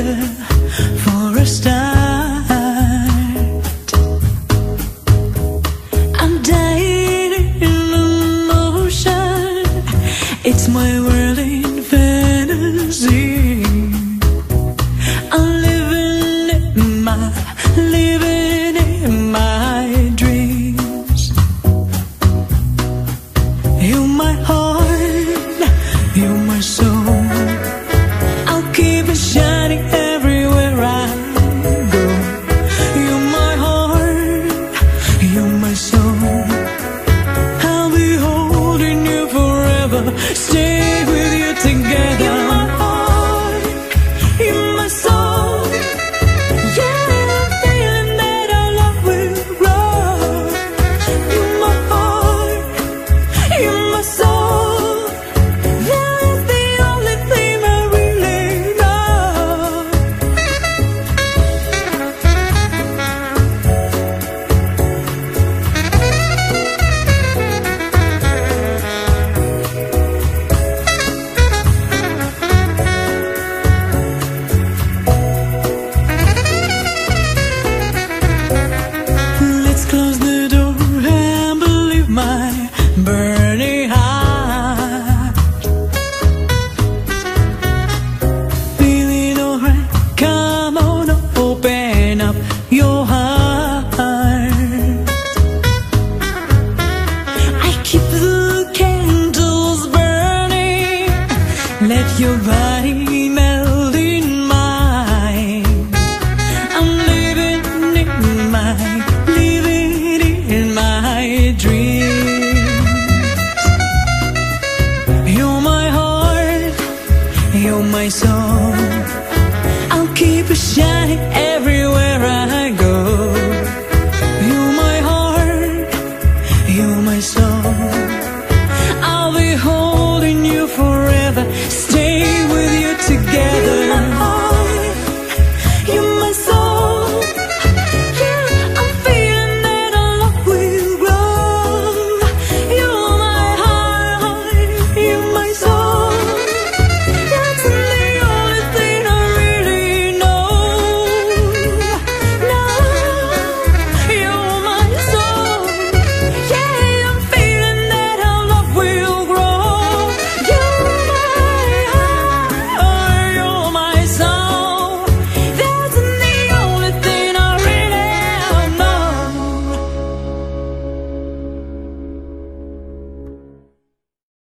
for a start. I'm dying in emotion. It's my world in fantasy. I'm living in my dreams. You're my heart, you're my soul. I'll keep it shining everywhere I go. You're my heart, you're my soul. I'll be holding you forever, stay with you together. You're my heart, you're my soul. Yeah, I'm feeling that our love will grow. You're my heart, you're my soul. That's the only thing I really know. Let's close the door and believe my burning heart. Feeling alright, come on, open up your heart. I keep the candles burning, let your body melt in mine. I'm living in my dreams. You're my heart, you're my soul. I'll keep it shining